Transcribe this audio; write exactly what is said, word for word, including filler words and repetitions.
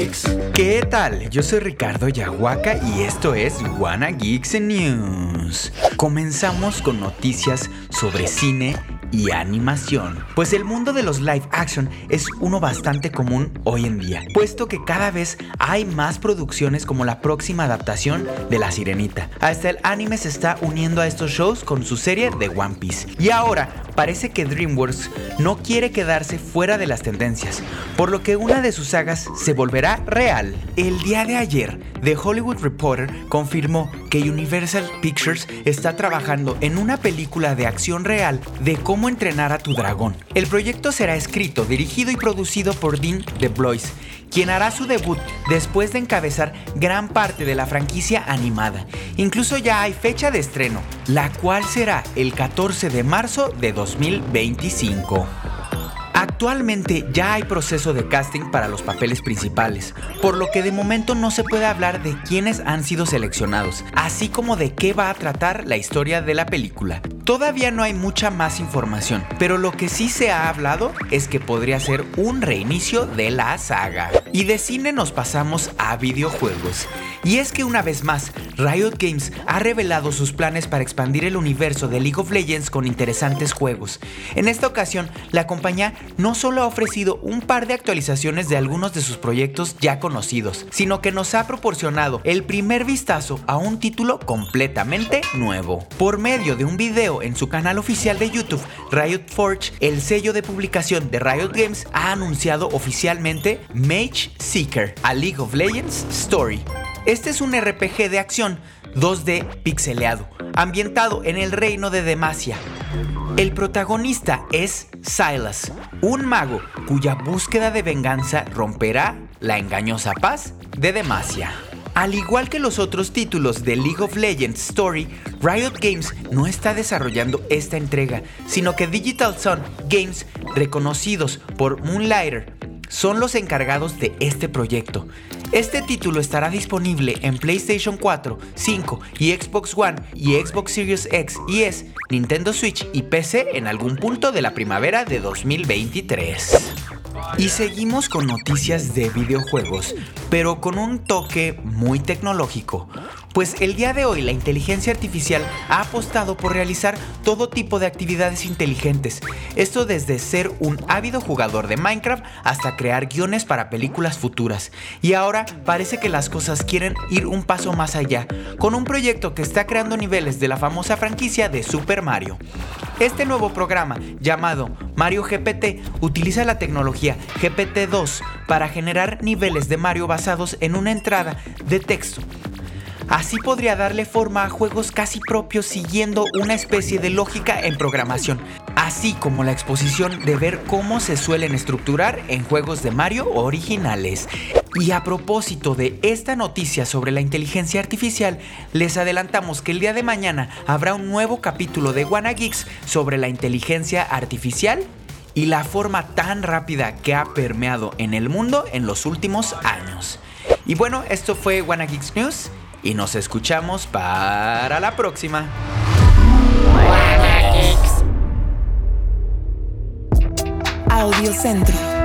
Geeks. ¿Qué tal? Yo soy Ricardo Yahuaca y esto es Wanna Geeks News. Comenzamos con noticias sobre cine y animación, pues el mundo de los live action es uno bastante común hoy en día, puesto que cada vez hay más producciones como la próxima adaptación de La Sirenita. Hasta el anime se está uniendo a estos shows con su serie de One Piece. Y ahora parece que DreamWorks no quiere quedarse fuera de las tendencias, por lo que una de sus sagas se volverá real. El día de ayer, The Hollywood Reporter confirmó que Universal Pictures está trabajando en una película de acción real de cómo entrenar a tu dragón. El proyecto será escrito, dirigido y producido por Dean DeBlois, quien hará su debut después de encabezar gran parte de la franquicia animada. Incluso ya hay fecha de estreno, la cual será el catorce de marzo de dos mil veinticinco. Actualmente ya hay proceso de casting para los papeles principales, por lo que de momento no se puede hablar de quiénes han sido seleccionados, así como de qué va a tratar la historia de la película. Todavía no hay mucha más información, pero lo que sí se ha hablado es que podría ser un reinicio de la saga. Y de cine nos pasamos a videojuegos. Y es que una vez más, Riot Games ha revelado sus planes para expandir el universo de League of Legends con interesantes juegos. En esta ocasión, la compañía no solo ha ofrecido un par de actualizaciones de algunos de sus proyectos ya conocidos, sino que nos ha proporcionado el primer vistazo a un título completamente nuevo. Por medio de un video en su canal oficial de YouTube, Riot Forge, el sello de publicación de Riot Games, ha anunciado oficialmente Mage Seeker, a League of Legends Story. Este es un R P G de acción dos D pixeleado, ambientado en el reino de Demacia. El protagonista es Sylas, un mago cuya búsqueda de venganza romperá la engañosa paz de Demacia. Al igual que los otros títulos de League of Legends Story, Riot Games no está desarrollando esta entrega, sino que Digital Sun Games, reconocidos por Moonlighter, son los encargados de este proyecto. Este título estará disponible en PlayStation cuatro, cinco y Xbox One y Xbox Series X y S, Nintendo Switch y P C en algún punto de la primavera de dos mil veintitrés. Y seguimos con noticias de videojuegos, pero con un toque muy tecnológico. Pues el día de hoy la inteligencia artificial ha apostado por realizar todo tipo de actividades inteligentes. Esto desde ser un ávido jugador de Minecraft hasta crear guiones para películas futuras. Y ahora parece que las cosas quieren ir un paso más allá, con un proyecto que está creando niveles de la famosa franquicia de Super Mario. Este nuevo programa, llamado Mario G P T, utiliza la tecnología G P T dos para generar niveles de Mario basados en una entrada de texto. Así podría darle forma a juegos casi propios siguiendo una especie de lógica en programación, así como la exposición de ver cómo se suelen estructurar en juegos de Mario originales. Y a propósito de esta noticia sobre la inteligencia artificial, les adelantamos que el día de mañana habrá un nuevo capítulo de Wanna Geeks sobre la inteligencia artificial y la forma tan rápida que ha permeado en el mundo en los últimos años. Y bueno, esto fue Wanna Geeks News y nos escuchamos para la próxima. Audio Centro.